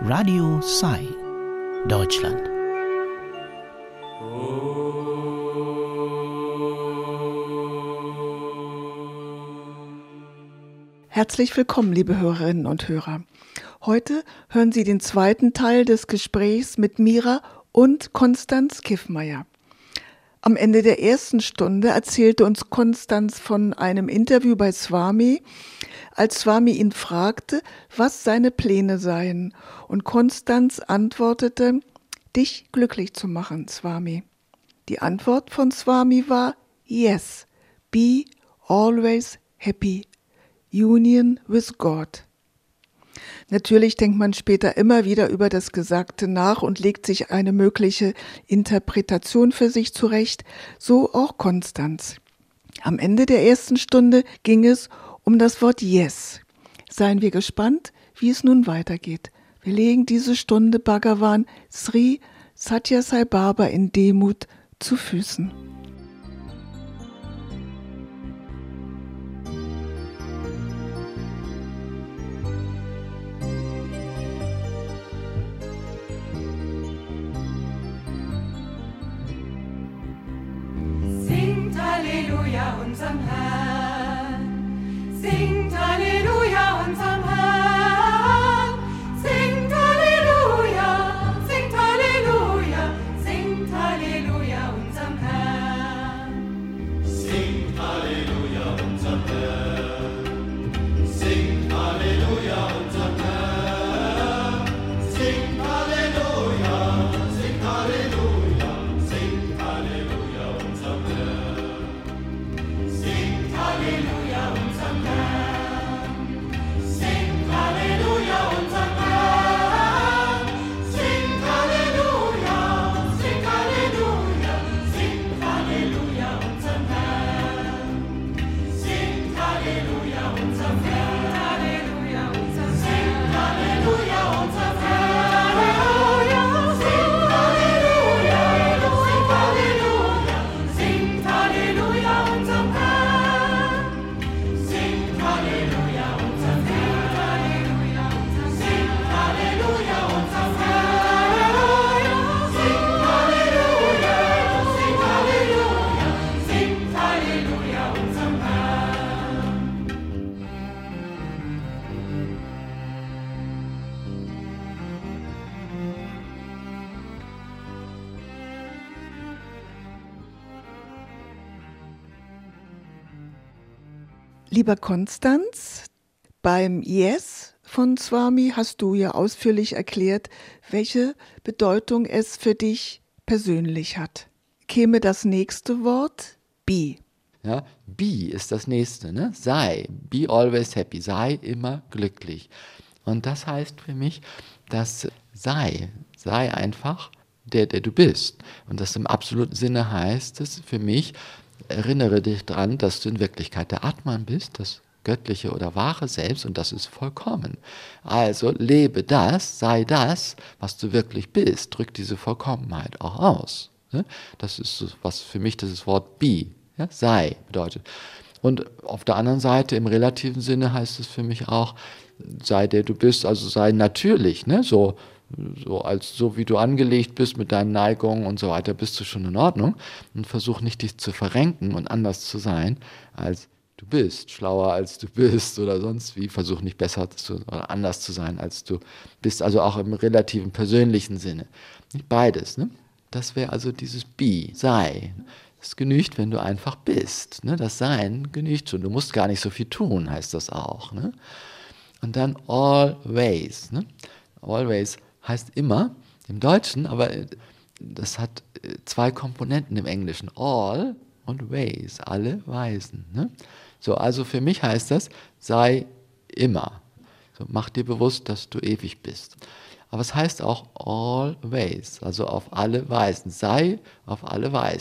Radio Sai, Deutschland. Herzlich willkommen, liebe Hörerinnen und Hörer. Heute hören Sie den zweiten Teil des Gesprächs mit Mira und Konstanz Kiffmeyer. Am Ende der ersten Stunde erzählte uns Konstanz von einem Interview bei Swami, als Swami ihn fragte, was seine Pläne seien. Und Konstanz antwortete, dich glücklich zu machen, Swami. Die Antwort von Swami war, yes, be always happy. Union with God. Natürlich denkt man später immer wieder über das Gesagte nach und legt sich eine mögliche Interpretation für sich zurecht, so auch Konstanz. Am Ende der ersten Stunde ging es um das Wort Yes. Seien wir gespannt, wie es nun weitergeht. Wir legen diese Stunde Bhagavan Sri Sathya Sai Baba in Demut zu Füßen. Halleluja unserem Herrn, singt Halleluja unserem Herrn, singt Halleluja, singt Halleluja, singt Halleluja unserem Herrn. Singt Halleluja unserem Herrn, singt Halleluja unserem Herrn, singt Halleluja, singt Halleluja, singt Halleluja unserem Herrn. Halleluja unserem Herrn, singt Halleluja unserem Herrn, singt Halleluja, singt Halleluja, singt Halleluja unserem Herrn, singt Halleluja unserem Herrn, Halleluja unserem Herrn, singt Halleluja unserem Herrn, singt Halleluja, singt Halleluja, singt Halleluja unserem Herrn. Lieber Konstanz, beim Yes von Swami hast du ja ausführlich erklärt, welche Bedeutung es für dich persönlich hat. Käme das nächste Wort, be. Ja, be ist das nächste, ne? Sei, be always happy, sei immer glücklich. Und das heißt für mich, dass sei einfach der du bist. Und das im absoluten Sinne heißt es für mich, erinnere dich daran, dass du in Wirklichkeit der Atman bist, das göttliche oder wahre Selbst, und das ist vollkommen. Also lebe das, sei das, was du wirklich bist, drück diese Vollkommenheit auch aus. Das ist so, was für mich das Wort be, ja, sei bedeutet. Und auf der anderen Seite, im relativen Sinne heißt es für mich auch, sei der du bist, also sei natürlich, ne, so wie du angelegt bist mit deinen Neigungen und so weiter, bist du schon in Ordnung, und versuch nicht dich zu verrenken und anders zu sein, als du bist, schlauer als du bist oder sonst wie, versuch nicht besser oder anders zu sein, als du bist, also auch im relativen persönlichen Sinne. Nicht beides, ne? Das wäre also dieses Be, sei. Es genügt, wenn du einfach bist, ne? Das Sein genügt schon, du musst gar nicht so viel tun, heißt das auch, ne? Und dann always, ne? Always heißt immer im Deutschen, aber das hat zwei Komponenten im Englischen. All und ways, alle Weisen. Ne? So, also für mich heißt das, sei immer. So, mach dir bewusst, dass du ewig bist. Aber es heißt auch always, also auf alle Weisen. Sei auf alle Weisen.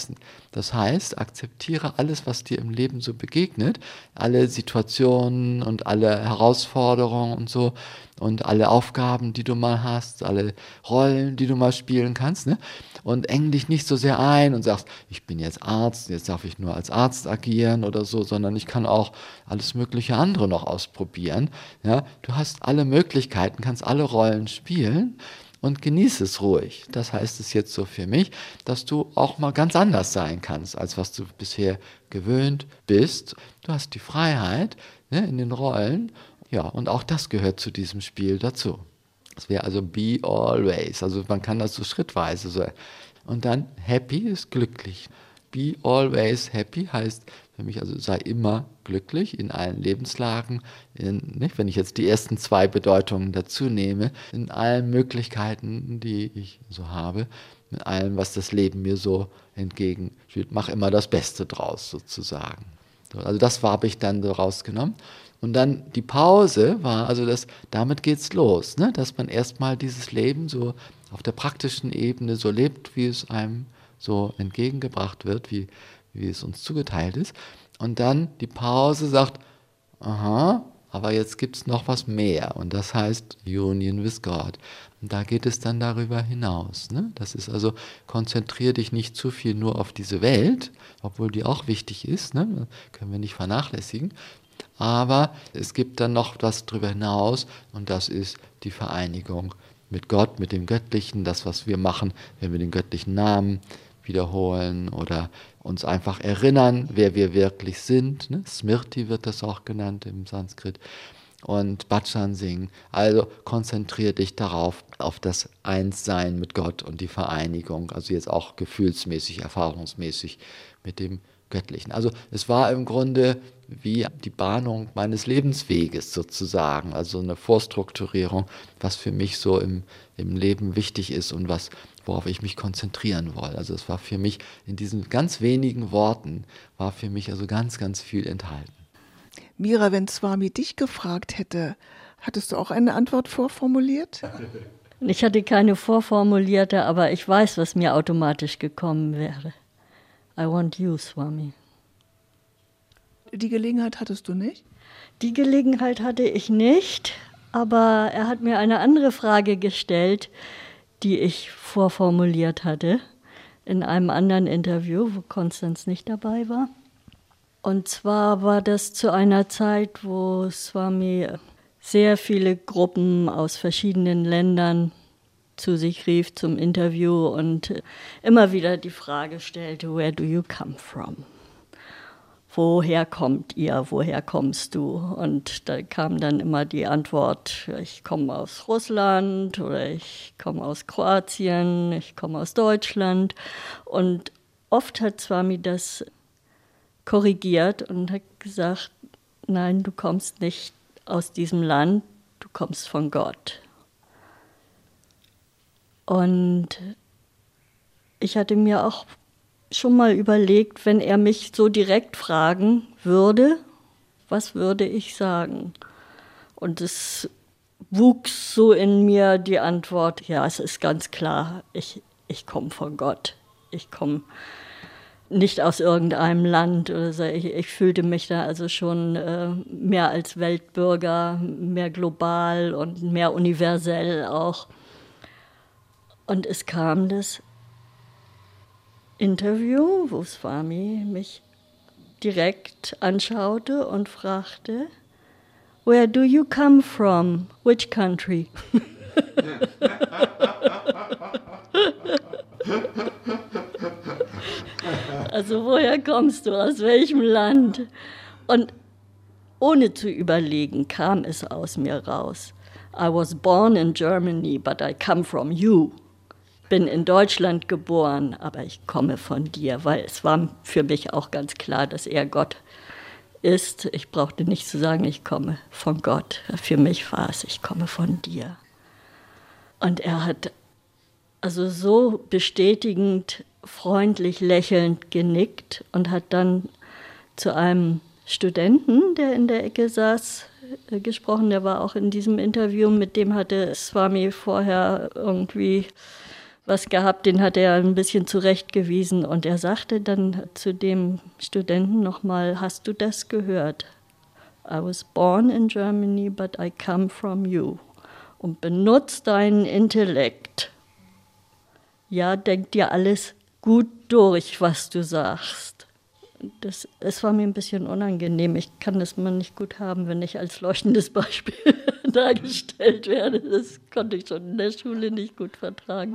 Das heißt, akzeptiere alles, was dir im Leben so begegnet, alle Situationen und alle Herausforderungen und so und alle Aufgaben, die du mal hast, alle Rollen, die du mal spielen kannst, ne? Und eng dich nicht so sehr ein und sagst, ich bin jetzt Arzt, jetzt darf ich nur als Arzt agieren oder so, sondern ich kann auch alles mögliche andere noch ausprobieren. Ja? Du hast alle Möglichkeiten, kannst alle Rollen spielen und genieße es ruhig. Das heißt es jetzt so für mich, dass du auch mal ganz anders sein kannst, als was du bisher gewöhnt bist. Du hast die Freiheit, ne, in den Rollen. Ja, und auch das gehört zu diesem Spiel dazu. Das wäre also be always. Also man kann das so schrittweise so. Und dann happy ist glücklich. Be always happy heißt für mich, also sei immer glücklich in allen Lebenslagen. Nicht? Wenn ich jetzt die ersten 2 Bedeutungen dazu nehme, in allen Möglichkeiten, die ich so habe, mit allem, was das Leben mir so entgegenspielt. Mach immer das Beste draus sozusagen. Also das habe ich dann so rausgenommen. Und dann die Pause war, also damit geht's los, ne? Dass man erstmal dieses Leben so auf der praktischen Ebene so lebt, wie es einem so entgegengebracht wird, wie es uns zugeteilt ist. Und dann die Pause sagt, aha, aber jetzt gibt es noch was mehr. Und das heißt Union with God. Und da geht es dann darüber hinaus. Ne? Das ist also, konzentriere dich nicht zu viel nur auf diese Welt, obwohl die auch wichtig ist, ne? Können wir nicht vernachlässigen. Aber es gibt dann noch was darüber hinaus und das ist die Vereinigung mit Gott, mit dem Göttlichen, das, was wir machen, wenn wir den göttlichen Namen wiederholen oder uns einfach erinnern, wer wir wirklich sind. Ne? Smriti wird das auch genannt im Sanskrit. Und Bhajan singen. Also konzentriere dich darauf, auf das Einssein mit Gott und die Vereinigung, also jetzt auch gefühlsmäßig, erfahrungsmäßig mit dem Göttlichen. Also es war im Grunde wie die Bahnung meines Lebensweges sozusagen, also eine Vorstrukturierung, was für mich so im Leben wichtig ist und worauf ich mich konzentrieren will. Also es war für mich in diesen ganz wenigen Worten, war für mich also ganz, ganz viel enthalten. Mira, wenn Swami dich gefragt hätte, hattest du auch eine Antwort vorformuliert? Ich hatte keine vorformulierte, aber ich weiß, was mir automatisch gekommen wäre. I want you, Swami. Die Gelegenheit hattest du nicht? Die Gelegenheit hatte ich nicht, aber er hat mir eine andere Frage gestellt, die ich vorformuliert hatte in einem anderen Interview, wo Konstanz nicht dabei war. Und zwar war das zu einer Zeit, wo Swami sehr viele Gruppen aus verschiedenen Ländern zu sich rief zum Interview und immer wieder die Frage stellte, where do you come from? Woher kommt ihr? Woher kommst du? Und da kam dann immer die Antwort, ich komme aus Russland oder ich komme aus Kroatien, ich komme aus Deutschland. Und oft hat Swami das korrigiert und hat gesagt, nein, du kommst nicht aus diesem Land, du kommst von Gott. Und ich hatte mir auch schon mal überlegt, wenn er mich so direkt fragen würde, was würde ich sagen? Und es wuchs so in mir die Antwort, ja, es ist ganz klar, ich komme von Gott. Ich komme nicht aus irgendeinem Land oder so. Ich fühlte mich da also schon mehr als Weltbürger, mehr global und mehr universell auch. Und es kam das Interview, wo Swami mich direkt anschaute und fragte, where do you come from? Which country? Also woher kommst du, aus welchem Land? Und ohne zu überlegen, kam es aus mir raus. I was born in Germany, but I come from you. Bin in Deutschland geboren, aber ich komme von dir, weil es war für mich auch ganz klar, dass er Gott ist. Ich brauchte nicht zu sagen, ich komme von Gott. Für mich war es, ich komme von dir. Und er hat also so bestätigend, freundlich, lächelnd genickt und hat dann zu einem Studenten, der in der Ecke saß, gesprochen. Der war auch in diesem Interview, mit dem hatte Swami vorher irgendwie was gehabt, den hat er ein bisschen zurechtgewiesen. Und er sagte dann zu dem Studenten nochmal, hast du das gehört? I was born in Germany, but I come from you. Und benutzt deinen Intellekt. Ja, denk dir alles gut durch, was du sagst. Es war mir ein bisschen unangenehm. Ich kann das mal nicht gut haben, wenn ich als leuchtendes Beispiel dargestellt werde. Das konnte ich schon in der Schule nicht gut vertragen.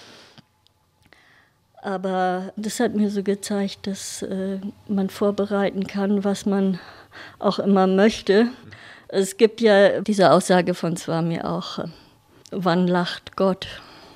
Aber das hat mir so gezeigt, dass man vorbereiten kann, was man auch immer möchte. Es gibt ja diese Aussage von Swami auch, wann lacht Gott?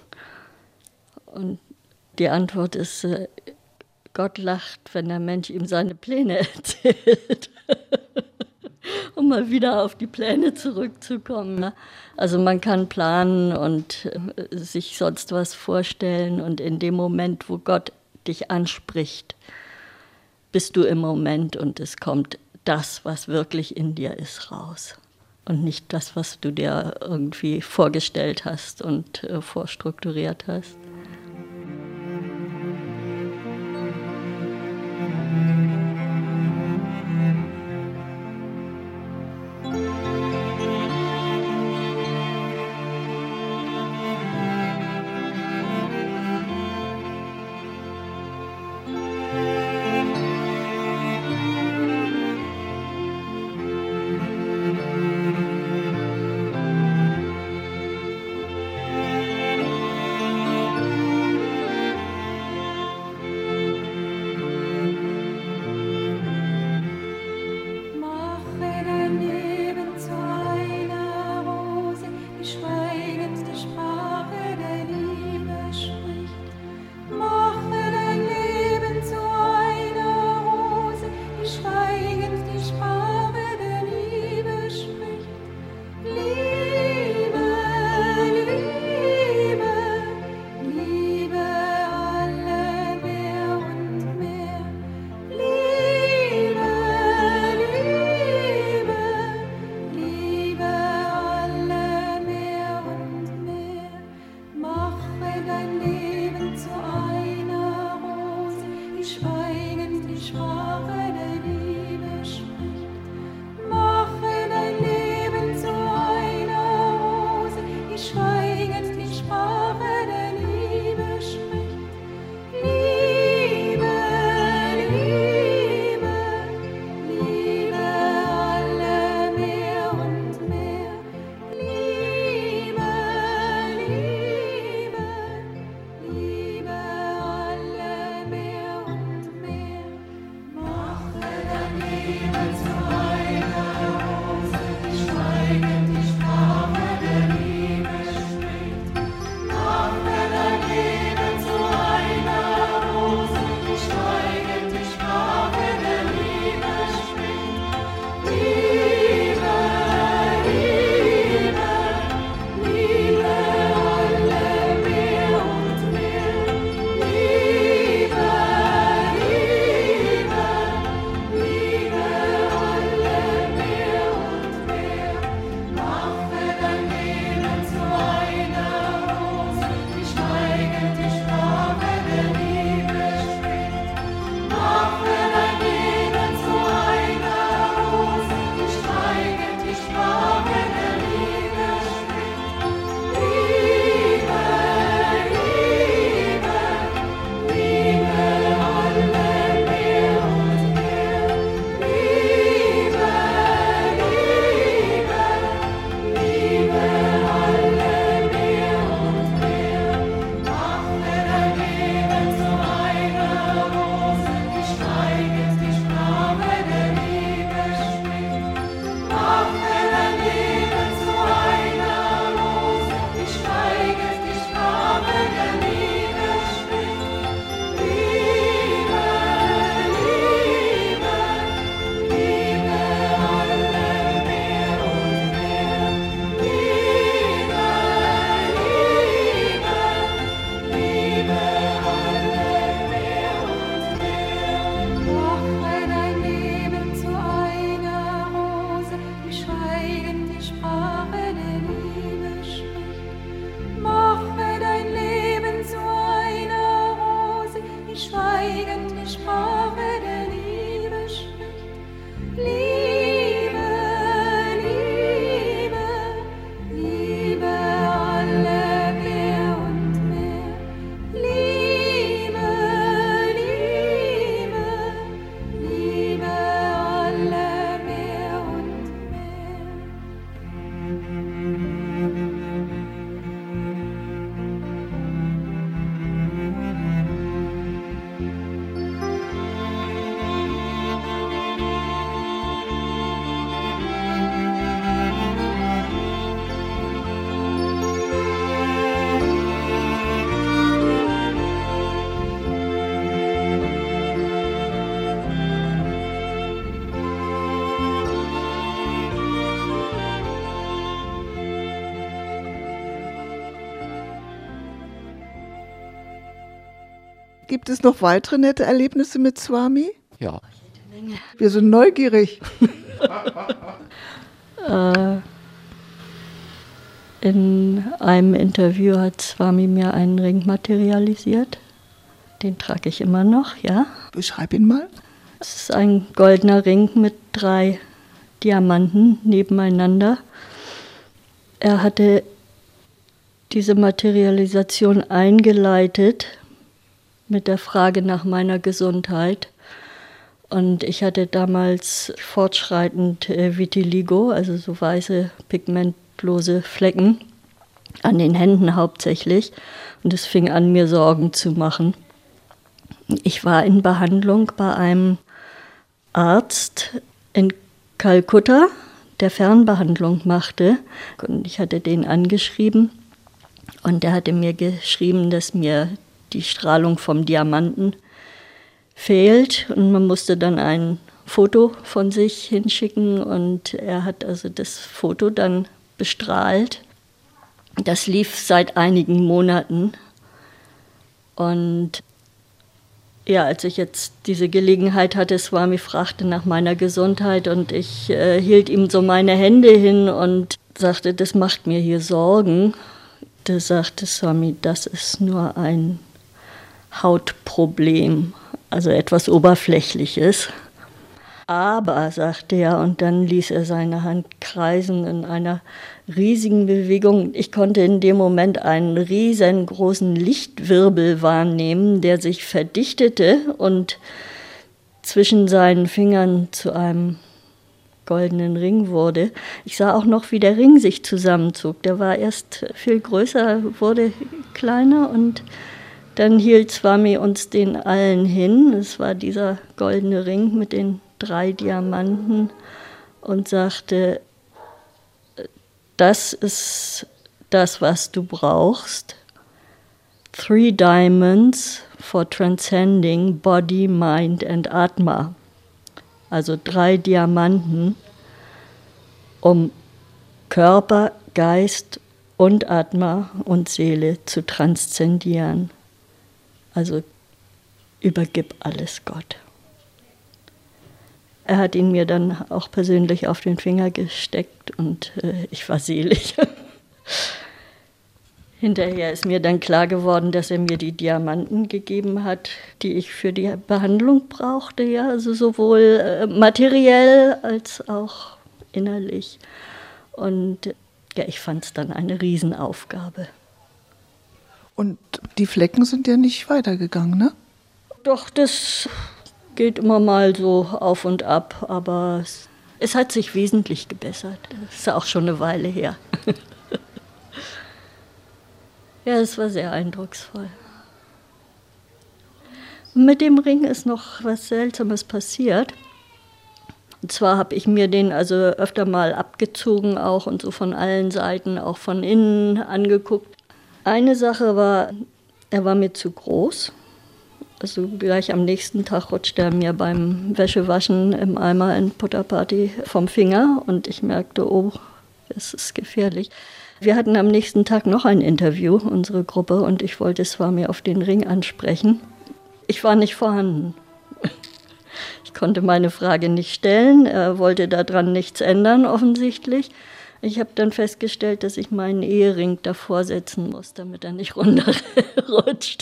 Und die Antwort ist, Gott lacht, wenn der Mensch ihm seine Pläne erzählt. Um mal wieder auf die Pläne zurückzukommen. Also man kann planen und sich sonst was vorstellen und in dem Moment, wo Gott dich anspricht, bist du im Moment und es kommt das, was wirklich in dir ist, raus. Und nicht das, was du dir irgendwie vorgestellt hast und vorstrukturiert hast. Gibt es noch weitere nette Erlebnisse mit Swami? Ja. Wir sind neugierig. In einem Interview hat Swami mir einen Ring materialisiert. Den trage ich immer noch, ja. Beschreib ihn mal. Es ist ein goldener Ring mit 3 Diamanten nebeneinander. Er hatte diese Materialisation eingeleitet mit der Frage nach meiner Gesundheit. Und ich hatte damals fortschreitend Vitiligo, also so weiße, pigmentlose Flecken, an den Händen hauptsächlich. Und es fing an, mir Sorgen zu machen. Ich war in Behandlung bei einem Arzt in Kalkutta, der Fernbehandlung machte. Und ich hatte den angeschrieben und der hatte mir geschrieben, dass mir die Strahlung vom Diamanten fehlt. Und man musste dann ein Foto von sich hinschicken und er hat also das Foto dann bestrahlt. Das lief seit einigen Monaten. Und ja, als ich jetzt diese Gelegenheit hatte, Swami fragte nach meiner Gesundheit und ich hielt ihm so meine Hände hin und sagte, das macht mir hier Sorgen. Da sagte Swami, das ist nur ein Hautproblem, also etwas Oberflächliches. Aber, sagte er, und dann ließ er seine Hand kreisen in einer riesigen Bewegung. Ich konnte in dem Moment einen riesengroßen Lichtwirbel wahrnehmen, der sich verdichtete und zwischen seinen Fingern zu einem goldenen Ring wurde. Ich sah auch noch, wie der Ring sich zusammenzog. Der war erst viel größer, wurde kleiner und dann hielt Swami uns den allen hin. Es war dieser goldene Ring mit den 3 Diamanten und sagte, das ist das, was du brauchst. 3 diamonds for transcending body, mind and Atma. Also 3 Diamanten, um Körper, Geist und Atma und Seele zu transzendieren. Also übergib alles Gott. Er hat ihn mir dann auch persönlich auf den Finger gesteckt und ich war selig. Hinterher ist mir dann klar geworden, dass er mir die Diamanten gegeben hat, die ich für die Behandlung brauchte, ja, also sowohl materiell als auch innerlich. Und ja, ich fand es dann eine Riesenaufgabe. Und die Flecken sind ja nicht weitergegangen, ne? Doch, das geht immer mal so auf und ab, aber es hat sich wesentlich gebessert. Das ist auch schon eine Weile her. Ja, es war sehr eindrucksvoll. Mit dem Ring ist noch was Seltsames passiert. Und zwar habe ich mir den also öfter mal abgezogen auch und so von allen Seiten, auch von innen angeguckt. Eine Sache war, er war mir zu groß. Also gleich am nächsten Tag rutschte er mir beim Wäschewaschen im Eimer in Putterparty vom Finger und ich merkte, oh, das ist gefährlich. Wir hatten am nächsten Tag noch ein Interview, unsere Gruppe, und ich wollte Swami auf den Ring ansprechen. Ich war nicht vorhanden. Ich konnte meine Frage nicht stellen, er wollte daran nichts ändern offensichtlich. Ich habe dann festgestellt, dass ich meinen Ehering davor setzen muss, damit er nicht runterrutscht.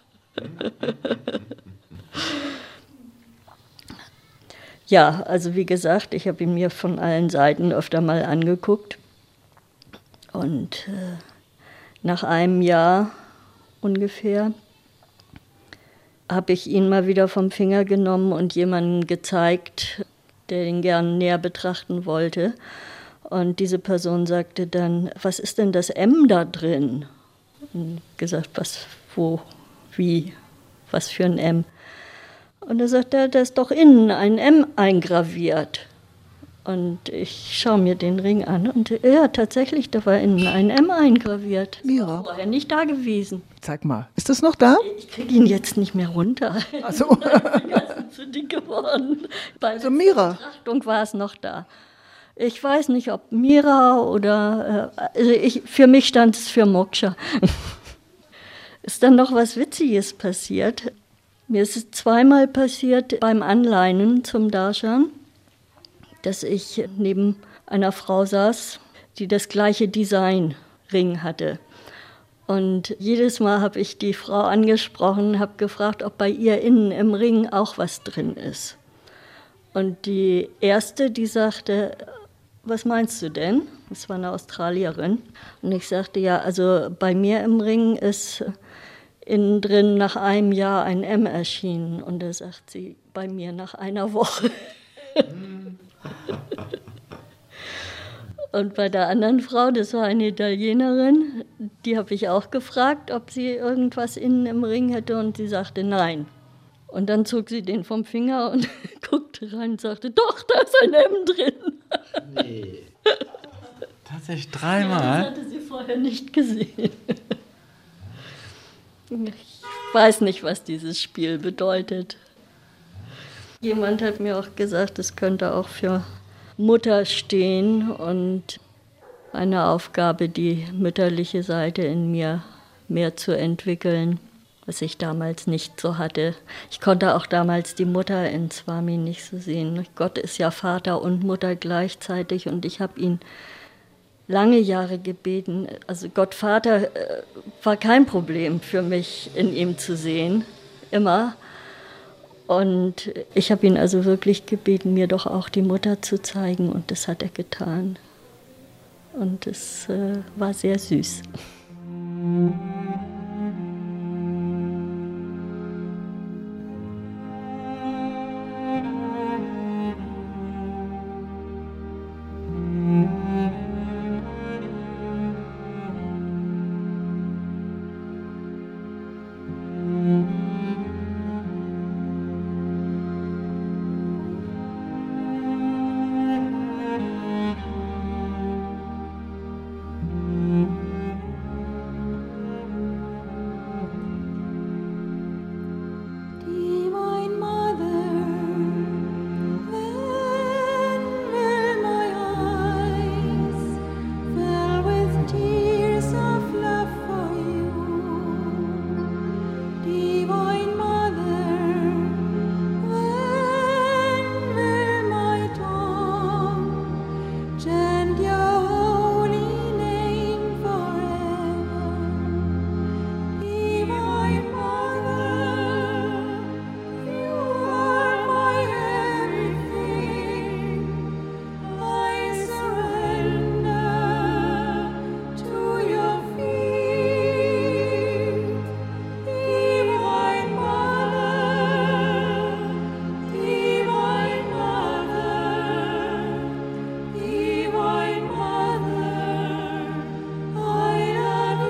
Ja, also wie gesagt, ich habe ihn mir von allen Seiten öfter mal angeguckt. Und nach einem Jahr ungefähr habe ich ihn mal wieder vom Finger genommen und jemandem gezeigt, der ihn gern näher betrachten wollte. Und diese Person sagte dann, was ist denn das M da drin? Und gesagt, was, wo, wie, was für ein M? Und er sagte, da ist doch innen ein M eingraviert. Und ich schaue mir den Ring an und ja, tatsächlich, da war innen ein M eingraviert. Mira. War vorher nicht da gewesen. Zeig mal, ist das noch da? Ich kriege ihn jetzt nicht mehr runter. Ach so. Er ist zu dick geworden. Bei der Mira. Betrachtung war es noch da. Ich weiß nicht, ob Mira oder, für mich stand es für Moksha. Ist dann noch was Witziges passiert. Mir ist es zweimal passiert beim Anleinen zum Darshan, dass ich neben einer Frau saß, die das gleiche Designring hatte. Und jedes Mal habe ich die Frau angesprochen, habe gefragt, ob bei ihr innen im Ring auch was drin ist. Und die erste, die sagte, was meinst du denn? Das war eine Australierin. Und ich sagte, ja, also bei mir im Ring ist innen drin nach einem Jahr ein M erschienen. Und da sagt sie, bei mir nach einer Woche. Und bei der anderen Frau, das war eine Italienerin, die habe ich auch gefragt, ob sie irgendwas innen im Ring hätte, und sie sagte nein. Und dann zog sie den vom Finger und guckte rein und sagte, doch, da ist ein M drin. Nee. Tatsächlich dreimal? Das hatte sie vorher nicht gesehen. Ich weiß nicht, was dieses Spiel bedeutet. Jemand hat mir auch gesagt, es könnte auch für Mutter stehen und eine Aufgabe, die mütterliche Seite in mir mehr zu entwickeln, was ich damals nicht so hatte. Ich konnte auch damals die Mutter in Swami nicht so sehen. Gott ist ja Vater und Mutter gleichzeitig, und ich habe ihn lange Jahre gebeten. Also Gott Vater war kein Problem für mich in ihm zu sehen, immer. Und ich habe ihn also wirklich gebeten, mir doch auch die Mutter zu zeigen, und das hat er getan. Und es war sehr süß. Divine Mother, when will my eyes fill with tears of love for you? Divine Mother, when will my tongue chant your holy name forever? Divine Mother, you are my everything. I surrender to your feet. Divine Mother, Divine Mother, Divine Mother, I love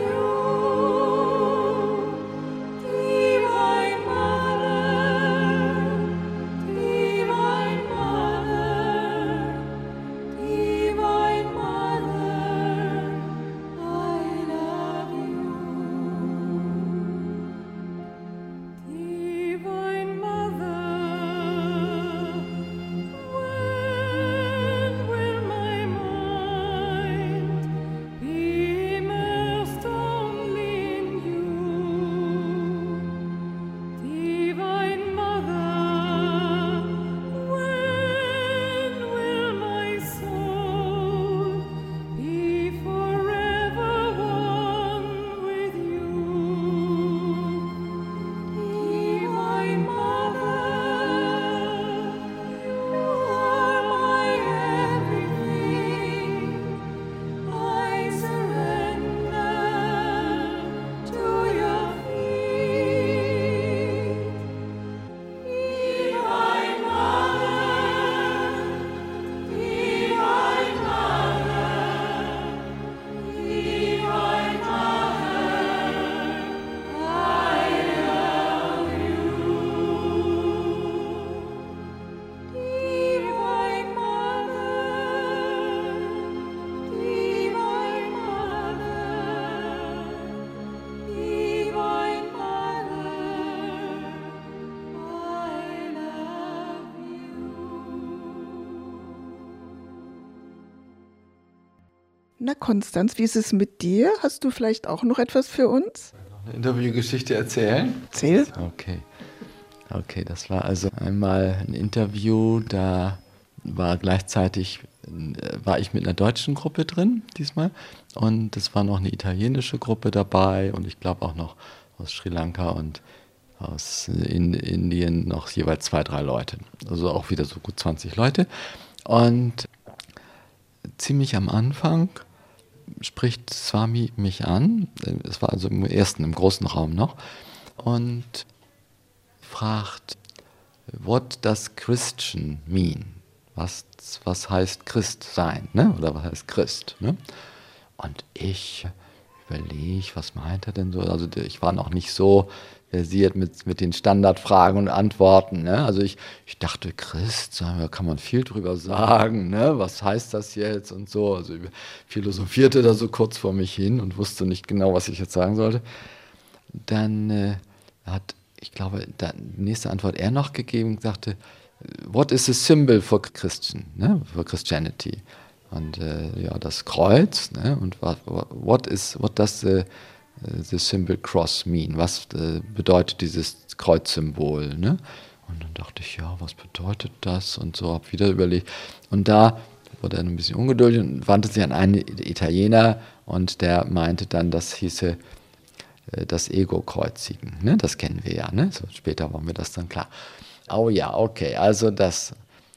you. Divine Mother, Divine Mother, Divine Mother, I love you. Divine Mother, when will my mind be immersed only in you? Divine Mother, when will my soul be forever one with you? Divine Mother, you are my everything. I surrender to your feet. Divine Mother, Divine Mother, Divine Mother, I love you. Divine Mother, Divine Mother, Divine Mother, I love you. Na, Konstanz, wie ist es mit dir? Hast du vielleicht auch noch etwas für uns? Eine Interviewgeschichte erzählen? Erzähl. Okay. Okay, das war also einmal ein Interview, da war gleichzeitig, war ich mit einer deutschen Gruppe drin diesmal und es war noch eine italienische Gruppe dabei und ich glaube auch noch aus Sri Lanka und aus Indien noch jeweils 2, 3 Leute. Also auch wieder so gut 20 Leute. Und ziemlich am Anfang spricht Swami mich an, es war also im großen Raum noch, und fragt, what does Christian mean? Was heißt Christ sein, ne? Oder was heißt Christ? Ne? Und ich überlege, was meint er denn so? Also ich war noch nicht so versiert mit den Standardfragen und Antworten. Ne? Also ich dachte, Christ, da kann man viel drüber sagen. Ne? Was heißt das jetzt und so? Also ich philosophierte da so kurz vor mich hin und wusste nicht genau, was ich jetzt sagen sollte. Dann hat, ich glaube, die nächste Antwort er noch gegeben und sagte, what is the symbol for Christian, ne? For Christianity? Und ja, das Kreuz, ne? Und what does the symbol cross mean? Was bedeutet dieses Kreuzsymbol, ne? Und dann dachte ich, ja, was bedeutet das? Und so, habe wieder überlegt. Und da wurde er ein bisschen ungeduldig und wandte sich an einen Italiener und der meinte dann, das hieße das Ego kreuzigen, ne? Das kennen wir ja, ne? So, später war mir das dann klar. Oh ja, okay, also das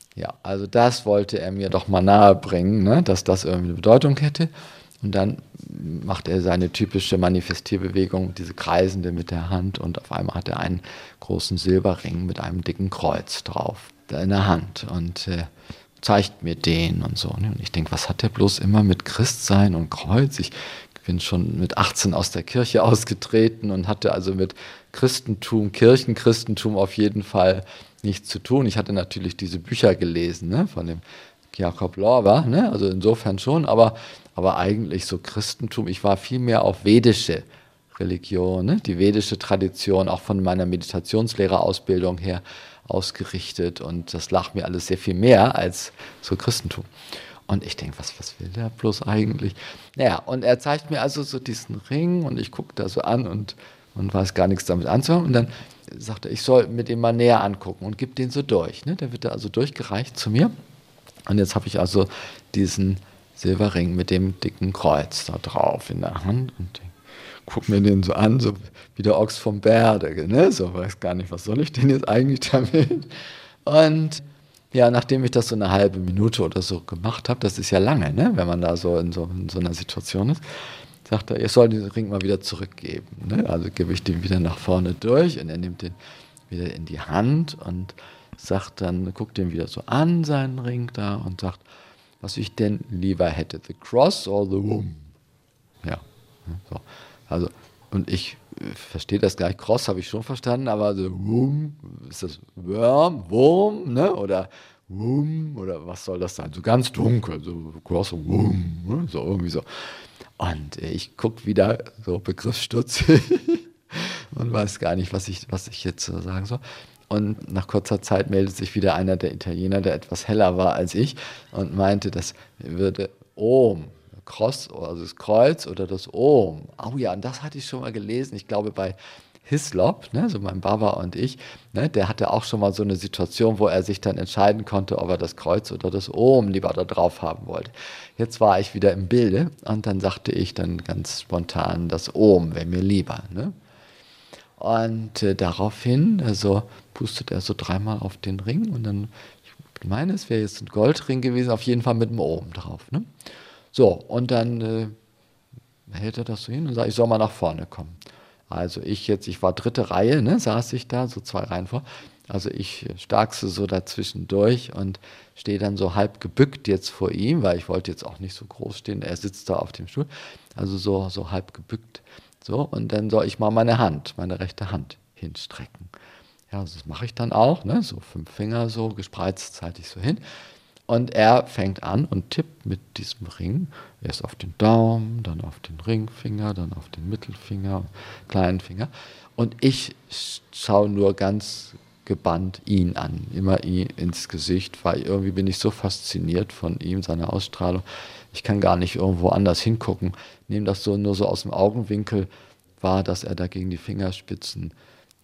wollte er mir doch mal nahe bringen, ne? Dass das irgendwie eine Bedeutung hätte. Und dann macht er seine typische Manifestierbewegung, diese kreisende mit der Hand, und auf einmal hat er einen großen Silberring mit einem dicken Kreuz drauf in der Hand und zeigt mir den und so. Ne? Und ich denke, was hat der bloß immer mit Christsein und Kreuz? Ich bin schon mit 18 aus der Kirche ausgetreten und hatte also mit Christentum, Kirchenchristentum auf jeden Fall nichts zu tun. Ich hatte natürlich diese Bücher gelesen, ne, von dem Jakob Lorber, ne, also insofern schon, aber eigentlich so Christentum, ich war viel mehr auf vedische Religion, ne, die vedische Tradition, auch von meiner Meditationslehrerausbildung her ausgerichtet, und das lag mir alles sehr viel mehr als so Christentum. Und ich denke, was will der bloß eigentlich? Naja, und er zeigt mir also so diesen Ring und ich gucke da so an und weiß gar nichts damit anzufangen. Und dann sagt er, ich soll mit ihm mal näher angucken und gibt den so durch. Ne? Der wird da also durchgereicht zu mir. Und jetzt habe ich also diesen Silberring mit dem dicken Kreuz da drauf in der Hand und gucke mir den so an, so wie der Ochs vom Berge. Ne? So, weiß gar nicht, was soll ich denn jetzt eigentlich damit? Und ja, nachdem ich das so eine halbe Minute oder so gemacht habe, das ist ja lange, ne? Wenn man da so in so einer Situation ist, sagt er, ihr sollt den Ring mal wieder zurückgeben. Ne? Also gebe ich den wieder nach vorne durch und er nimmt den wieder in die Hand und sagt dann, guckt den wieder so an, seinen Ring da, und sagt, was ich denn lieber hätte, the cross or the womb? Ja, so. Also, und ich verstehe das gleich, Cross habe ich schon verstanden, aber so Womb, ist das Wurm, ne? Oder Womb, oder was soll das sein? So ganz dunkel, so Cross und Womb, ne? So irgendwie so. Und ich gucke wieder so begriffsstutzig und weiß gar nicht, was ich jetzt sagen soll. Und nach kurzer Zeit meldet sich wieder einer der Italiener, der etwas heller war als ich, und meinte, das würde Om, Cross, also das Kreuz oder das Om. Oh ja, und das hatte ich schon mal gelesen. Ich glaube bei Hislop, ne, so mein Baba und ich, ne, der hatte auch schon mal so eine Situation, wo er sich dann entscheiden konnte, ob er das Kreuz oder das Om lieber da drauf haben wollte. Jetzt war ich wieder im Bilde und dann sagte ich dann ganz spontan, das Om wäre mir lieber. Ne? Und daraufhin, also pustet er so 3-mal auf den Ring und dann, ich meine, es wäre jetzt ein Goldring gewesen, auf jeden Fall mit dem Om drauf. Ne? So, und dann hält er das so hin und sagt, ich soll mal nach vorne kommen. Also ich war 3. Reihe, ne, saß ich da, so 2 Reihen vor. Also ich starkste so dazwischen durch und stehe dann so halb gebückt jetzt vor ihm, weil ich wollte jetzt auch nicht so groß stehen, er sitzt da auf dem Stuhl, also so halb gebückt. So, und dann soll ich mal meine rechte Hand hinstrecken. Ja, das mache ich dann auch, ne, so 5 Finger so gespreizt halte ich so hin. Und er fängt an und tippt mit diesem Ring erst auf den Daumen, dann auf den Ringfinger, dann auf den Mittelfinger, kleinen Finger. Und ich schaue nur ganz gebannt ihn an, immer ihn ins Gesicht, weil irgendwie bin ich so fasziniert von ihm, seiner Ausstrahlung. Ich kann gar nicht irgendwo anders hingucken. Nehme das so nur so aus dem Augenwinkel wahr, dass er da gegen die Fingerspitzen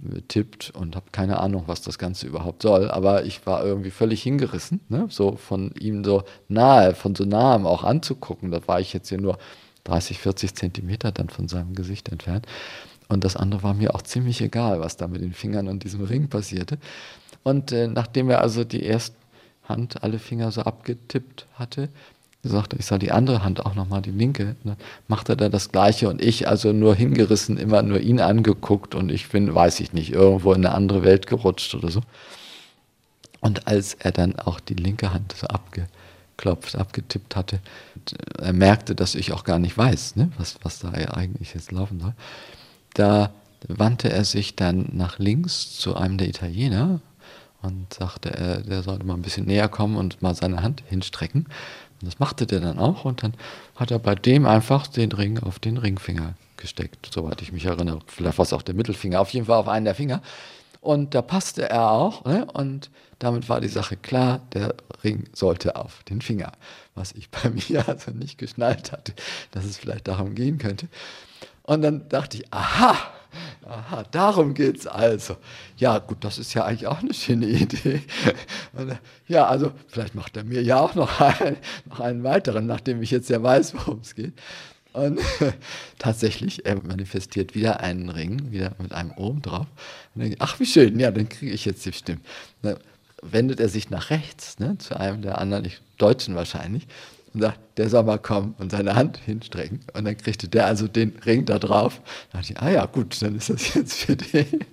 tippt und habe keine Ahnung, was das Ganze überhaupt soll, aber ich war irgendwie völlig hingerissen, ne? So von ihm so nahe, von so nahem auch anzugucken. Da war ich jetzt hier nur 30, 40 Zentimeter dann von seinem Gesicht entfernt. Und das andere war mir auch ziemlich egal, was da mit den Fingern und diesem Ring passierte. Und nachdem er also die erste Hand, alle Finger so abgetippt hatte, sagte, ich soll die andere Hand auch nochmal, die linke, dann machte er das Gleiche und ich also nur hingerissen, immer nur ihn angeguckt und ich bin, weiß ich nicht, irgendwo in eine andere Welt gerutscht oder so. Und als er dann auch die linke Hand so abgeklopft, abgetippt hatte, er merkte, dass ich auch gar nicht weiß, ne, was da eigentlich jetzt laufen soll, da wandte er sich dann nach links zu einem der Italiener und sagte, der sollte mal ein bisschen näher kommen und mal seine Hand hinstrecken. Und das machte der dann auch und dann hat er bei dem einfach den Ring auf den Ringfinger gesteckt, soweit ich mich erinnere. Vielleicht war es auch der Mittelfinger, auf jeden Fall auf einen der Finger. Und da passte er auch, ne? Und damit war die Sache klar, der Ring sollte auf den Finger. Was ich bei mir also nicht geschnallt hatte, dass es vielleicht darum gehen könnte. Und dann dachte ich, aha, darum geht's also. Ja, gut, das ist ja eigentlich auch eine schöne Idee. Und, ja, also vielleicht macht er mir ja auch noch einen weiteren, nachdem ich jetzt ja weiß, worum es geht. Und tatsächlich, er manifestiert wieder einen Ring, wieder mit einem Ohm drauf. Und dann denke ich, ach, wie schön, ja, den kriege ich jetzt bestimmt. Dann wendet er sich nach rechts, ne, zu einem der anderen, Deutschen wahrscheinlich, und sagt, der soll mal kommen und seine Hand hinstrecken. Und dann kriegte der also den Ring da drauf. Da dachte ich, ja gut, dann ist das jetzt für den.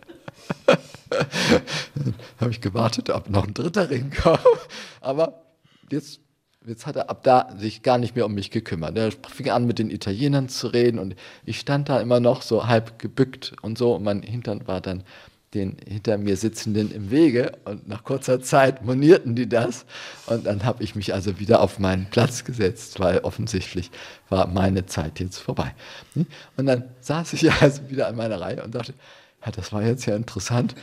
Dann habe ich gewartet, ob noch ein dritter Ring kommt. Aber jetzt hat er ab da sich gar nicht mehr um mich gekümmert. Er fing an, mit den Italienern zu reden und ich stand da immer noch so halb gebückt und so. Und mein Hintern war dann den hinter mir Sitzenden im Wege und nach kurzer Zeit monierten die das und dann habe ich mich also wieder auf meinen Platz gesetzt, weil offensichtlich war meine Zeit jetzt vorbei. Und dann saß ich also wieder an meiner Reihe und dachte, ja, das war jetzt ja interessant.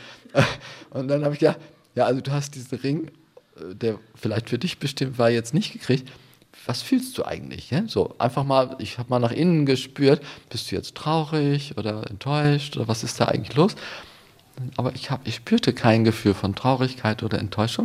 Und dann habe ich gedacht, ja, also du hast diesen Ring, der vielleicht für dich bestimmt war, jetzt nicht gekriegt. Was fühlst du eigentlich? Ja? So einfach mal, ich habe mal nach innen gespürt, bist du jetzt traurig oder enttäuscht oder was ist da eigentlich los? Aber ich spürte kein Gefühl von Traurigkeit oder Enttäuschung.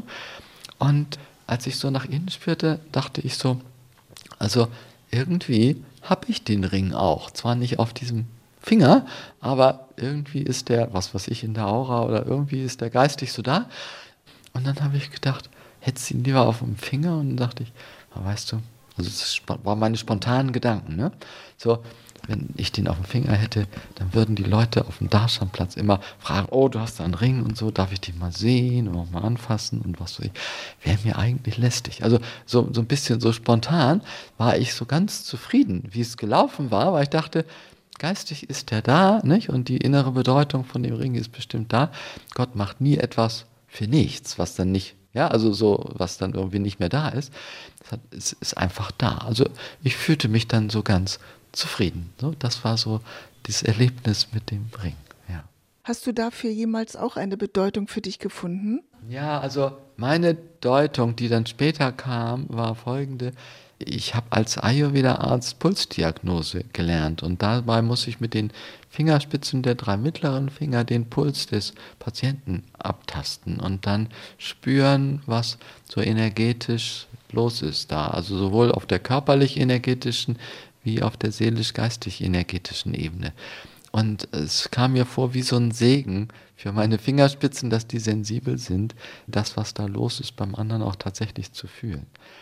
Und als ich so nach innen spürte, dachte ich so, also irgendwie habe ich den Ring auch. Zwar nicht auf diesem Finger, aber irgendwie ist der, was weiß ich, in der Aura oder irgendwie ist der geistig so da. Und dann habe ich gedacht, hättest du ihn lieber auf dem Finger? Und dann dachte ich, weißt du, also das waren meine spontanen Gedanken, ne? So, wenn ich den auf dem Finger hätte, dann würden die Leute auf dem Darschanplatz immer fragen, oh, du hast da einen Ring und so, darf ich den mal sehen und auch mal anfassen und was so. Wäre mir eigentlich lästig. Also so ein bisschen so spontan war ich so ganz zufrieden, wie es gelaufen war, weil ich dachte, geistig ist der da, nicht? Und die innere Bedeutung von dem Ring ist bestimmt da. Gott macht nie etwas für nichts, was dann nicht, ja, also so, was dann irgendwie nicht mehr da ist. Es ist einfach da. Also ich fühlte mich dann so ganz zufrieden. So, das war so dieses Erlebnis mit dem Ring. Ja. Hast du dafür jemals auch eine Bedeutung für dich gefunden? Ja, also meine Deutung, die dann später kam, war folgende. Ich habe als Ayurveda-Arzt Pulsdiagnose gelernt und dabei muss ich mit den Fingerspitzen der 3 mittleren Finger den Puls des Patienten abtasten und dann spüren, was so energetisch los ist da. Also sowohl auf der körperlich-energetischen wie auf der seelisch-geistig-energetischen Ebene. Und es kam mir vor wie so ein Segen für meine Fingerspitzen, dass die sensibel sind, das, was da los ist, beim anderen auch tatsächlich zu fühlen.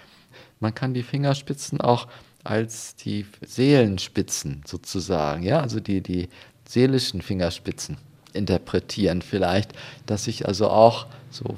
Man kann die Fingerspitzen auch als die Seelenspitzen sozusagen, ja, also die seelischen Fingerspitzen interpretieren vielleicht, dass ich also auch so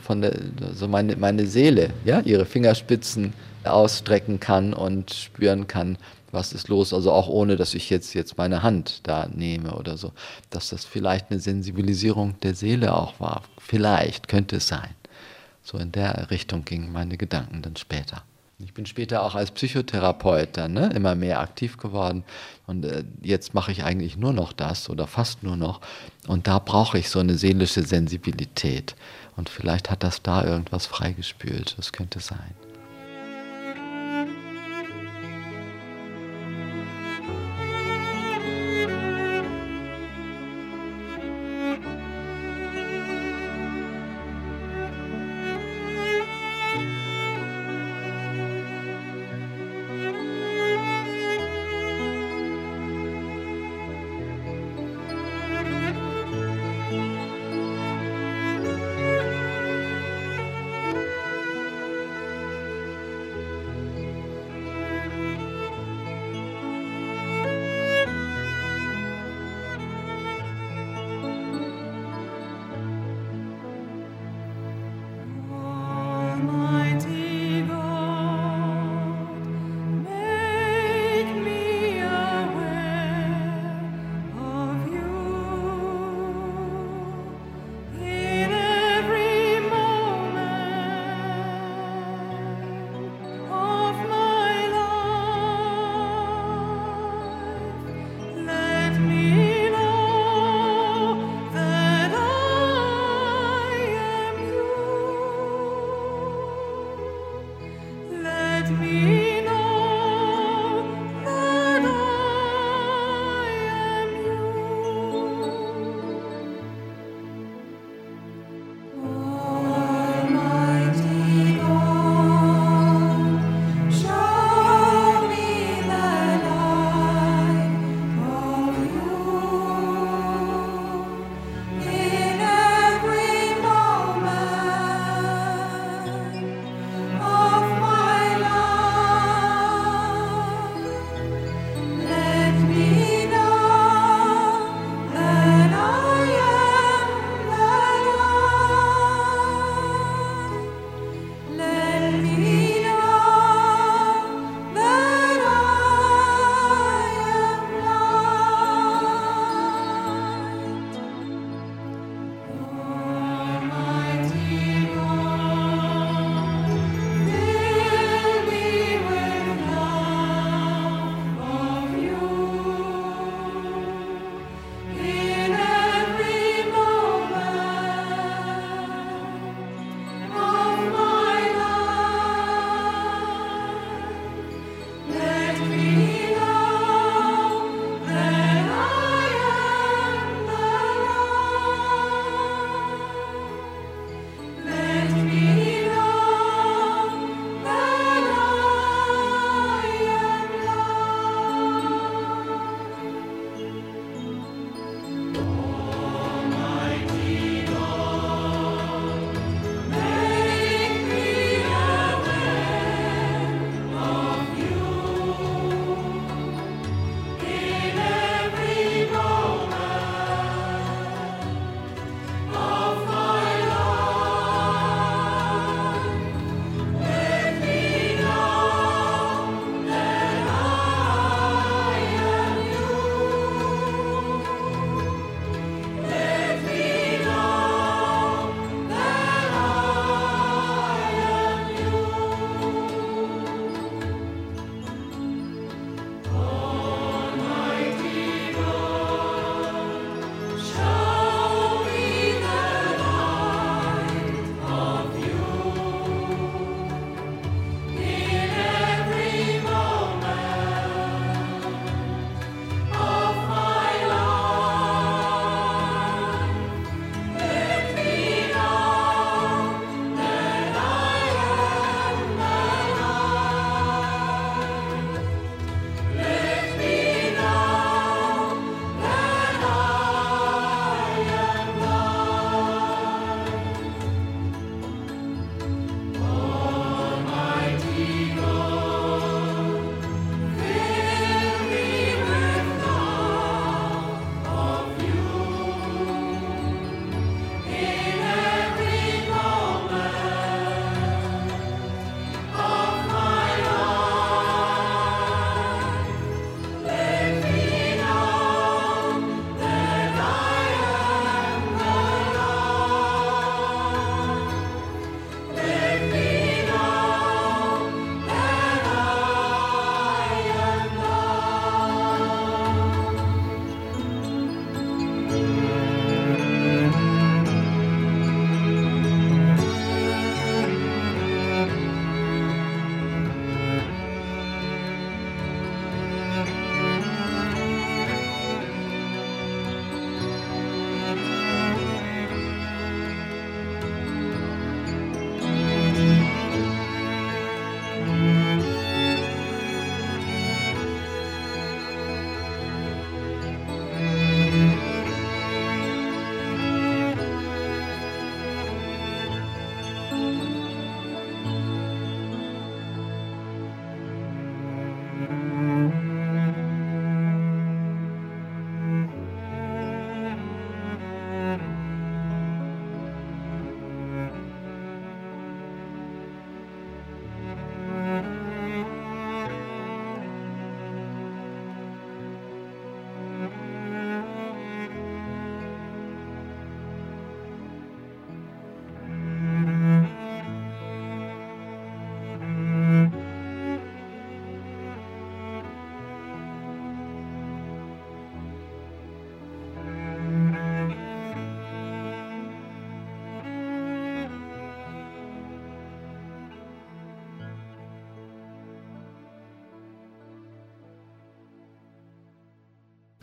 meine Seele, ja, ihre Fingerspitzen ausstrecken kann und spüren kann, was ist los, also auch ohne, dass ich jetzt meine Hand da nehme oder so, dass das vielleicht eine Sensibilisierung der Seele auch war. Vielleicht, könnte es sein. So in der Richtung gingen meine Gedanken dann später. Ich bin später auch als Psychotherapeut dann immer mehr aktiv geworden und jetzt mache ich eigentlich nur noch das oder fast nur noch und da brauche ich so eine seelische Sensibilität und vielleicht hat das da irgendwas freigespült, das könnte sein.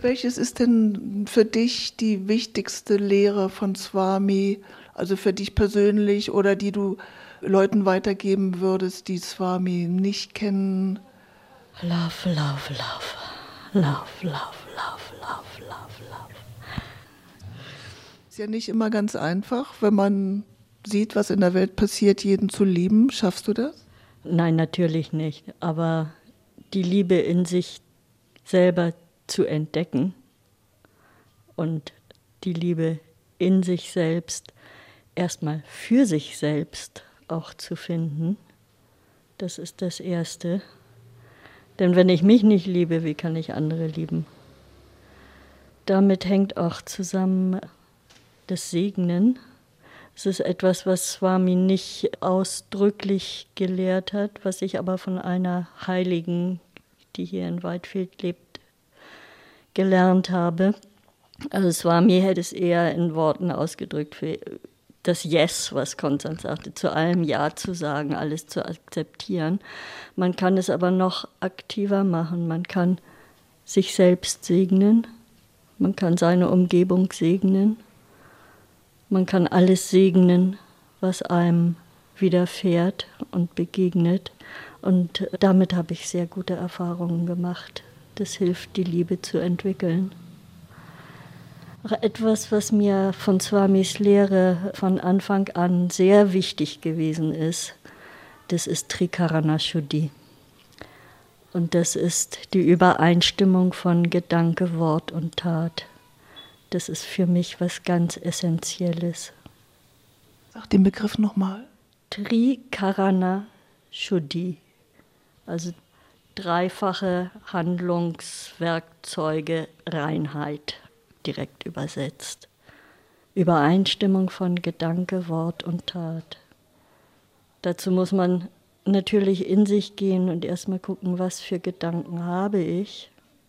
Welches ist denn für dich die wichtigste Lehre von Swami, also für dich persönlich oder die du Leuten weitergeben würdest, die Swami nicht kennen? Love, love, love. Love, love, love, love, love, love. Ist ja nicht immer ganz einfach, wenn man sieht, was in der Welt passiert, jeden zu lieben. Schaffst du das? Nein, natürlich nicht. Aber die Liebe in sich selber zu entdecken und die Liebe in sich selbst erstmal für sich selbst auch zu finden, das ist das Erste. Denn wenn ich mich nicht liebe, wie kann ich andere lieben? Damit hängt auch zusammen das Segnen. Es ist etwas, was Swami nicht ausdrücklich gelehrt hat, was ich aber von einer Heiligen, die hier in Whitefield lebt, gelernt habe. Also Swami hätte es eher in Worten ausgedrückt für das Yes, was Konstanz sagte, zu allem Ja zu sagen, alles zu akzeptieren. Man kann es aber noch aktiver machen. Man kann sich selbst segnen, man kann seine Umgebung segnen, man kann alles segnen, was einem widerfährt und begegnet. Und damit habe ich sehr gute Erfahrungen gemacht. Das hilft, die Liebe zu entwickeln. Etwas, was mir von Swamis Lehre von Anfang an sehr wichtig gewesen ist, das ist Trikarana Shuddhi. Und das ist die Übereinstimmung von Gedanke, Wort und Tat. Das ist für mich was ganz Essentielles. Sag den Begriff nochmal. Trikarana Shuddhi, also dreifache Handlungswerkzeuge Reinheit. Direkt übersetzt. Übereinstimmung von Gedanke, Wort und Tat. Dazu muss man natürlich in sich gehen und erstmal gucken, was für Gedanken habe ich.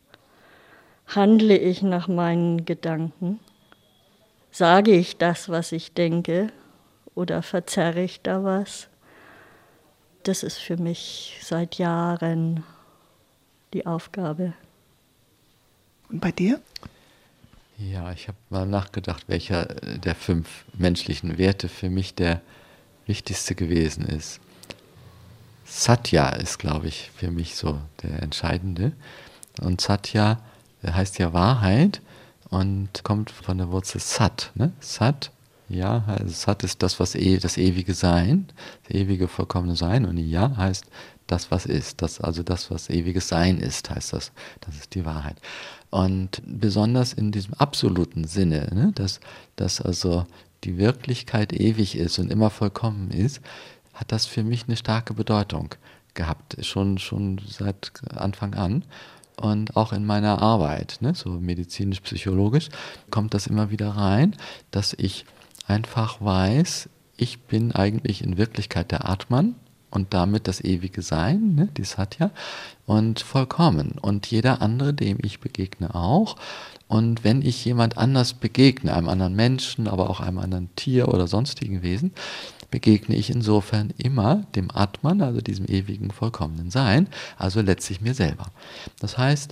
Handle ich nach meinen Gedanken? Sage ich das, was ich denke? Oder verzerre ich da was? Das ist für mich seit Jahren die Aufgabe. Und bei dir? Ja, ich habe mal nachgedacht, welcher der 5 menschlichen Werte für mich der wichtigste gewesen ist. Satya ist, glaube ich, für mich so der entscheidende. Und Satya heißt ja Wahrheit und kommt von der Wurzel Sat. Ne? Sat, ja, also Sat ist das, was das ewige Sein, das ewige vollkommene Sein. Und Ja heißt das, was ist. Also das, was ewiges Sein ist, heißt das. Das ist die Wahrheit. Und besonders in diesem absoluten Sinne, ne, dass also die Wirklichkeit ewig ist und immer vollkommen ist, hat das für mich eine starke Bedeutung gehabt, schon seit Anfang an. Und auch in meiner Arbeit, ne, so medizinisch-psychologisch, kommt das immer wieder rein, dass ich einfach weiß, ich bin eigentlich in Wirklichkeit der Atman und damit das ewige Sein, ne, die Satya, und vollkommen. Und jeder andere, dem ich begegne, auch. Und wenn ich jemand anders begegne, einem anderen Menschen, aber auch einem anderen Tier oder sonstigen Wesen, begegne ich insofern immer dem Atman, also diesem ewigen, vollkommenen Sein, also letztlich mir selber. Das heißt,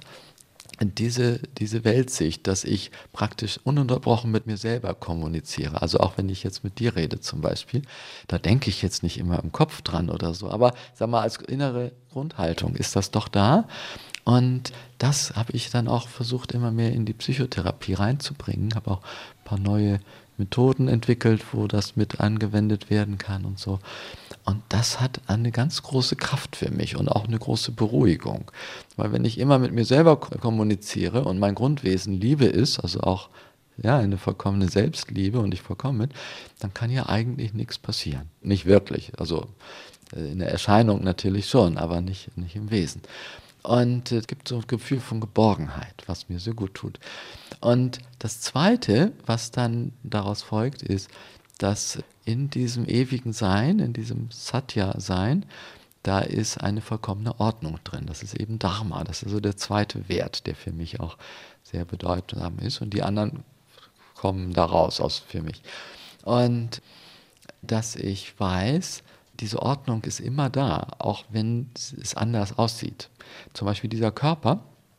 diese Weltsicht, dass ich praktisch ununterbrochen mit mir selber kommuniziere, also auch wenn ich jetzt mit dir rede zum Beispiel, da denke ich jetzt nicht immer im Kopf dran oder so, aber sag mal, als innere Grundhaltung ist das doch da. Und das habe ich dann auch versucht, immer mehr in die Psychotherapie reinzubringen, habe auch ein paar neue Methoden entwickelt, wo das mit angewendet werden kann und so. Und das hat eine ganz große Kraft für mich und auch eine große Beruhigung. Weil wenn ich immer mit mir selber kommuniziere und mein Grundwesen Liebe ist, also auch ja, eine vollkommene Selbstliebe und ich vollkommen bin, dann kann ja eigentlich nichts passieren. Nicht wirklich, also in der Erscheinung natürlich schon, aber nicht im Wesen. Und es gibt so ein Gefühl von Geborgenheit, was mir so gut tut. Und das Zweite, was dann daraus folgt, ist, dass in diesem ewigen Sein, in diesem Satya-Sein, da ist eine vollkommene Ordnung drin. Das ist eben Dharma. Das ist so der zweite Wert, der für mich auch sehr bedeutsam ist. Und die anderen kommen daraus für mich. Und dass ich weiß, diese Ordnung ist immer da, auch wenn es anders aussieht. Zum Beispiel dieser Körper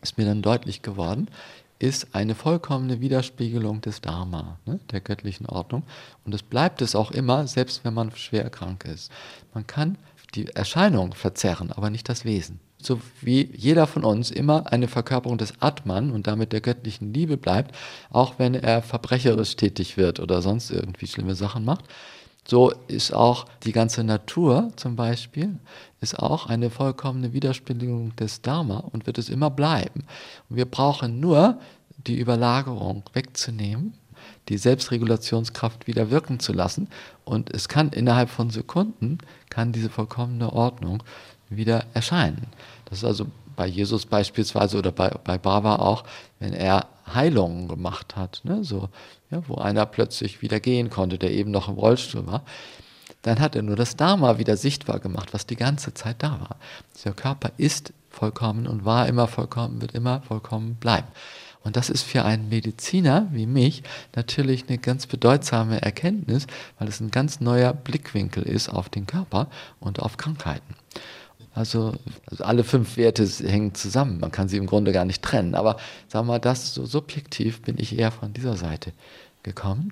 ist mir dann deutlich geworden, ist eine vollkommene Widerspiegelung des Dharma, ne, der göttlichen Ordnung. Und es bleibt es auch immer, selbst wenn man schwer krank ist. Man kann die Erscheinung verzerren, aber nicht das Wesen. So wie jeder von uns immer eine Verkörperung des Atman und damit der göttlichen Liebe bleibt, auch wenn er verbrecherisch tätig wird oder sonst irgendwie schlimme Sachen macht. So ist auch die ganze Natur zum Beispiel, ist auch eine vollkommene Widerspiegelung des Dharma und wird es immer bleiben. Und wir brauchen nur die Überlagerung wegzunehmen, die Selbstregulationskraft wieder wirken zu lassen und es kann innerhalb von Sekunden, kann diese vollkommene Ordnung wieder erscheinen. Das ist also bei Jesus beispielsweise oder bei Baba auch, wenn er Heilungen gemacht hat, ne, so, ja, wo einer plötzlich wieder gehen konnte, der eben noch im Rollstuhl war, dann hat er nur das Dharma wieder sichtbar gemacht, was die ganze Zeit da war. Dieser Körper ist vollkommen und war immer vollkommen, wird immer vollkommen bleiben. Und das ist für einen Mediziner wie mich natürlich eine ganz bedeutsame Erkenntnis, weil es ein ganz neuer Blickwinkel ist auf den Körper und auf Krankheiten. Also alle 5 Werte hängen zusammen, man kann sie im Grunde gar nicht trennen. Aber sagen wir mal, das so subjektiv bin ich eher von dieser Seite gekommen.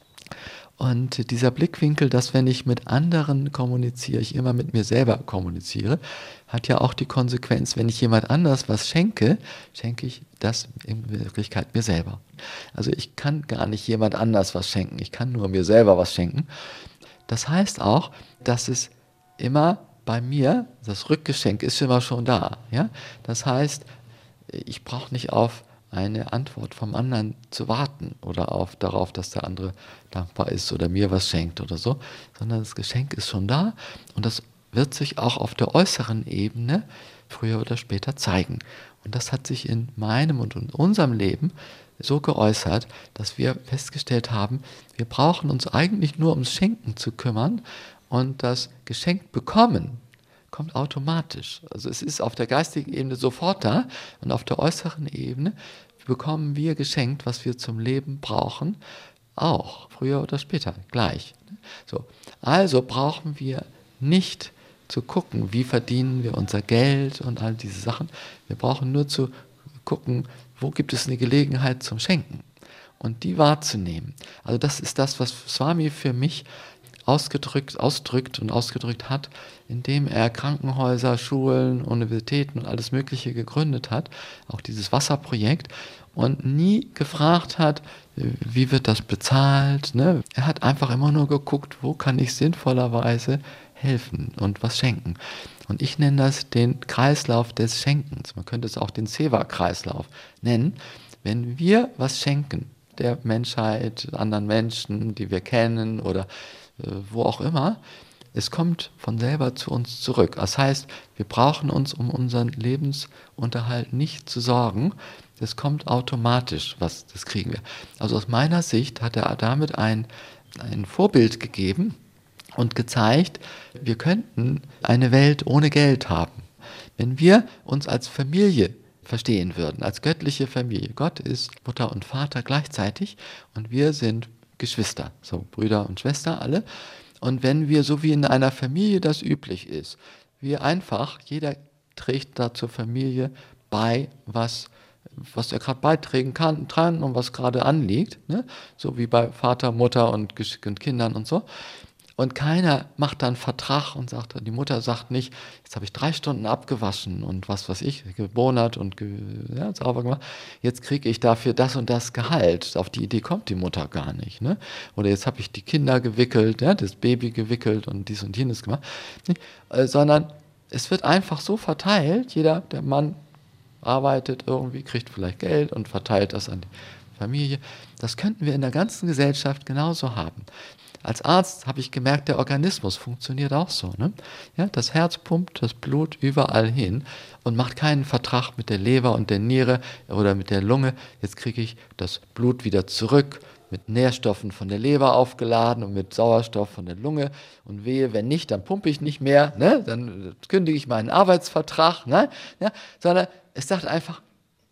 Und dieser Blickwinkel, dass wenn ich mit anderen kommuniziere, ich immer mit mir selber kommuniziere, hat ja auch die Konsequenz, wenn ich jemand anders was schenke, schenke ich das in Wirklichkeit mir selber. Also ich kann gar nicht jemand anders was schenken, ich kann nur mir selber was schenken. Das heißt auch, dass es immer bei mir, das Rückgeschenk ist immer schon da. Ja? Das heißt, ich brauche nicht auf eine Antwort vom anderen zu warten oder darauf, dass der andere dankbar ist oder mir was schenkt oder so, sondern das Geschenk ist schon da und das wird sich auch auf der äußeren Ebene früher oder später zeigen. Und das hat sich in meinem und in unserem Leben so geäußert, dass wir festgestellt haben, wir brauchen uns eigentlich nur ums Schenken zu kümmern und das Geschenk bekommen kommt automatisch. Also es ist auf der geistigen Ebene sofort da und auf der äußeren Ebene bekommen wir geschenkt, was wir zum Leben brauchen, auch, früher oder später, gleich. So. Also brauchen wir nicht zu gucken, wie verdienen wir unser Geld und all diese Sachen. Wir brauchen nur zu gucken, wo gibt es eine Gelegenheit zum Schenken und die wahrzunehmen. Also das ist das, was Swami für mich ausdrückt hat, indem er Krankenhäuser, Schulen, Universitäten und alles Mögliche gegründet hat, auch dieses Wasserprojekt, und nie gefragt hat, wie wird das bezahlt. Ne? Er hat einfach immer nur geguckt, wo kann ich sinnvollerweise helfen und was schenken. Und ich nenne das den Kreislauf des Schenkens. Man könnte es auch den Seva-Kreislauf nennen. Wenn wir was schenken, der Menschheit, anderen Menschen, die wir kennen oder wo auch immer, es kommt von selber zu uns zurück. Das heißt, wir brauchen uns um unseren Lebensunterhalt nicht zu sorgen. Das kommt automatisch, das kriegen wir. Also aus meiner Sicht hat er damit ein Vorbild gegeben und gezeigt, wir könnten eine Welt ohne Geld haben. Wenn wir uns als Familie verstehen würden, als göttliche Familie. Gott ist Mutter und Vater gleichzeitig und wir sind Geschwister, so Brüder und Schwester alle. Und wenn wir, so wie in einer Familie das üblich ist, wir einfach, jeder trägt da zur Familie bei, was er gerade beitragen kann und was gerade anliegt, ne? So wie bei Vater, Mutter und Kindern und so. Und keiner macht dann Vertrag und sagt, die Mutter sagt nicht, jetzt habe ich 3 Stunden abgewaschen und was weiß ich, gebonert und sauber gemacht, jetzt kriege ich dafür das und das Gehalt. Auf die Idee kommt die Mutter gar nicht. Ne? Oder jetzt habe ich die Kinder gewickelt, ja, das Baby gewickelt und dies und jenes gemacht. Sondern es wird einfach so verteilt, der Mann arbeitet irgendwie, kriegt vielleicht Geld und verteilt das an die Familie. Das könnten wir in der ganzen Gesellschaft genauso haben. Als Arzt habe ich gemerkt, der Organismus funktioniert auch so. Ne? Ja, das Herz pumpt das Blut überall hin und macht keinen Vertrag mit der Leber und der Niere oder mit der Lunge. Jetzt kriege ich das Blut wieder zurück, mit Nährstoffen von der Leber aufgeladen und mit Sauerstoff von der Lunge. Und wehe, wenn nicht, dann pumpe ich nicht mehr, ne? Dann kündige ich meinen Arbeitsvertrag. Ne? Ja? Sondern es sagt einfach,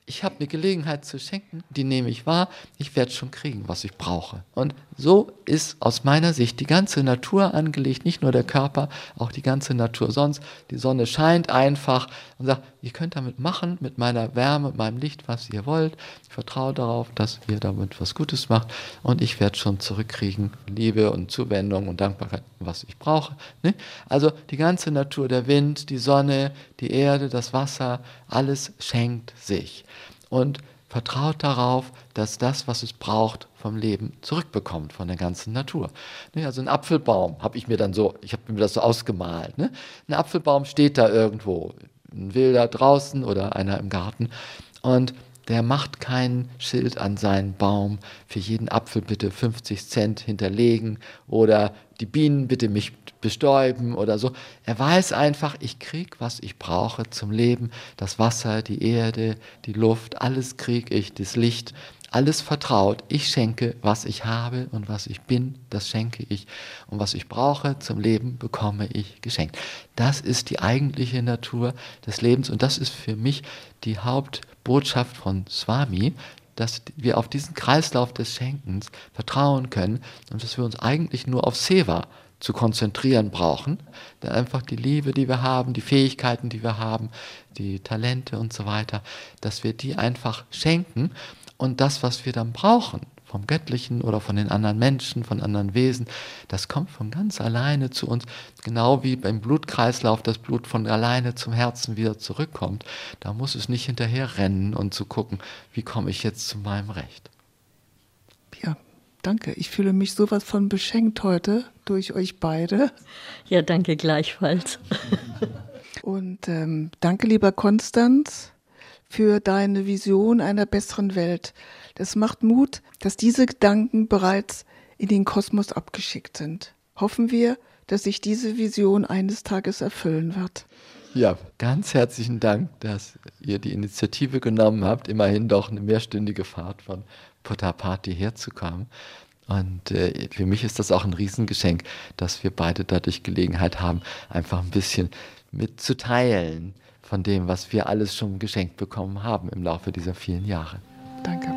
ich habe eine Gelegenheit zu schenken, die nehme ich wahr, ich werde schon kriegen, was ich brauche. Und so ist aus meiner Sicht die ganze Natur angelegt, nicht nur der Körper, auch die ganze Natur sonst. Die Sonne scheint einfach und sagt, ihr könnt damit machen, mit meiner Wärme, mit meinem Licht, was ihr wollt. Ich vertraue darauf, dass ihr damit was Gutes macht und ich werde schon zurückkriegen, Liebe und Zuwendung und Dankbarkeit, was ich brauche. Ne? Also die ganze Natur, der Wind, die Sonne, die Erde, das Wasser, alles schenkt sich. Und vertraut darauf, dass das, was es braucht, vom Leben zurückbekommt, von der ganzen Natur. Ne, also ein Apfelbaum ich habe mir das so ausgemalt. Ne? Ein Apfelbaum steht da irgendwo, ein Wilder draußen oder einer im Garten und der macht kein Schild an seinen Baum, für jeden Apfel bitte 50 Cent hinterlegen oder die Bienen bitte mich bestäuben oder so. Er weiß einfach, ich kriege, was ich brauche zum Leben. Das Wasser, die Erde, die Luft, alles kriege ich, das Licht, alles vertraut. Ich schenke, was ich habe und was ich bin, das schenke ich. Und was ich brauche zum Leben, bekomme ich geschenkt. Das ist die eigentliche Natur des Lebens und das ist für mich die Hauptbotschaft von Swami, dass wir auf diesen Kreislauf des Schenkens vertrauen können und dass wir uns eigentlich nur auf Seva zu konzentrieren brauchen, denn einfach die Liebe, die wir haben, die Fähigkeiten, die wir haben, die Talente und so weiter, dass wir die einfach schenken und das, was wir dann brauchen, vom Göttlichen oder von den anderen Menschen, von anderen Wesen, das kommt von ganz alleine zu uns, genau wie beim Blutkreislauf das Blut von alleine zum Herzen wieder zurückkommt. Da muss es nicht hinterher rennen und zu gucken, wie komme ich jetzt zu meinem Recht. Ja, danke. Ich fühle mich sowas von beschenkt heute durch euch beide. Ja, danke gleichfalls. Und danke, lieber Konstanz, für deine Vision einer besseren Welt. Das macht Mut, dass diese Gedanken bereits in den Kosmos abgeschickt sind. Hoffen wir, dass sich diese Vision eines Tages erfüllen wird. Ja, ganz herzlichen Dank, dass ihr die Initiative genommen habt, immerhin doch eine mehrstündige Fahrt von Puttaparthi herzukommen. Und für mich ist das auch ein Riesengeschenk, dass wir beide dadurch Gelegenheit haben, einfach ein bisschen mitzuteilen von dem, was wir alles schon geschenkt bekommen haben im Laufe dieser vielen Jahre. Danke.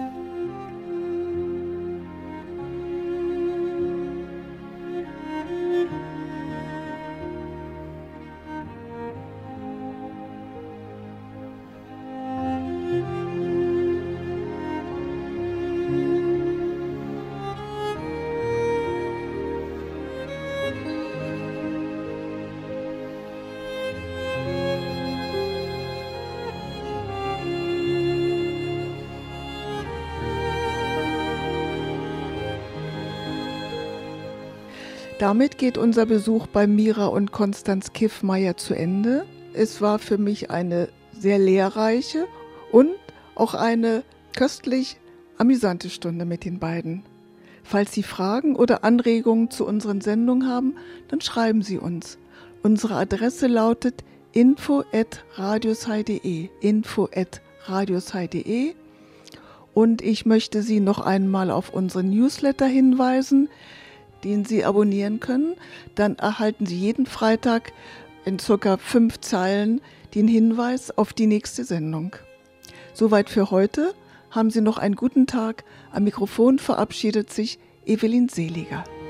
Damit geht unser Besuch bei Mira und Konstanz Kiffmeyer zu Ende. Es war für mich eine sehr lehrreiche und auch eine köstlich amüsante Stunde mit den beiden. Falls Sie Fragen oder Anregungen zu unseren Sendungen haben, dann schreiben Sie uns. Unsere Adresse lautet info@radiosai.de, info@radiosai.de. Und ich möchte Sie noch einmal auf unseren Newsletter hinweisen, den Sie abonnieren können. Dann erhalten Sie jeden Freitag in ca. 5 Zeilen den Hinweis auf die nächste Sendung. Soweit für heute. Haben Sie noch einen guten Tag. Am Mikrofon verabschiedet sich Evelyn Seliger.